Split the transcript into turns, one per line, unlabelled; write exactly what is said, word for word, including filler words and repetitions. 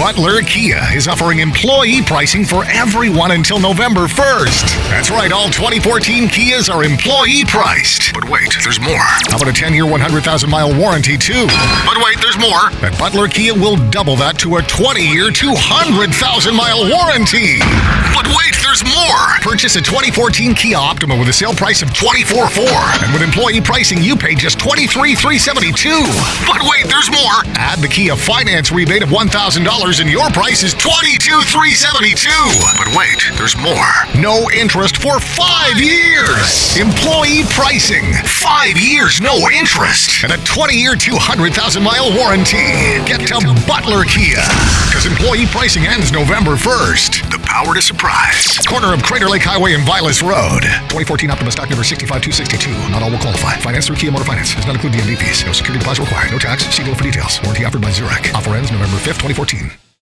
Butler Kia is offering employee pricing for everyone until November first. That's right, all twenty fourteen Kias are employee priced. But wait, there's more. How about a ten-year, one hundred thousand mile warranty too? But wait, there's more. At Butler Kia, we'll double that to a twenty-year, two hundred thousand mile warranty. But wait, there's more. Purchase a twenty fourteen Kia Optima with a sale price of twenty-four thousand four hundred dollars. And with employee pricing, you pay just twenty-three thousand three hundred seventy-two dollars. But wait, there's more. Add the Kia finance rebate of one thousand dollars and your price is twenty-two thousand three hundred seventy-two dollars. But wait, there's more. No interest for five years. Employee pricing. Five years, no interest. And a twenty-year, two hundred thousand mile warranty. Get to Butler Kia. Because employee pricing ends November first. The power to surprise. Corner of Crater Lake Highway and Vilas Road. twenty fourteen Optima stock number six five two six two. Not all will qualify. Finance through Kia Motor Finance. Does not include D M V fees. No security deposit required. No tax. See dealer for details. Warranty offered by Zurich. Offer ends November fifth, twenty fourteen.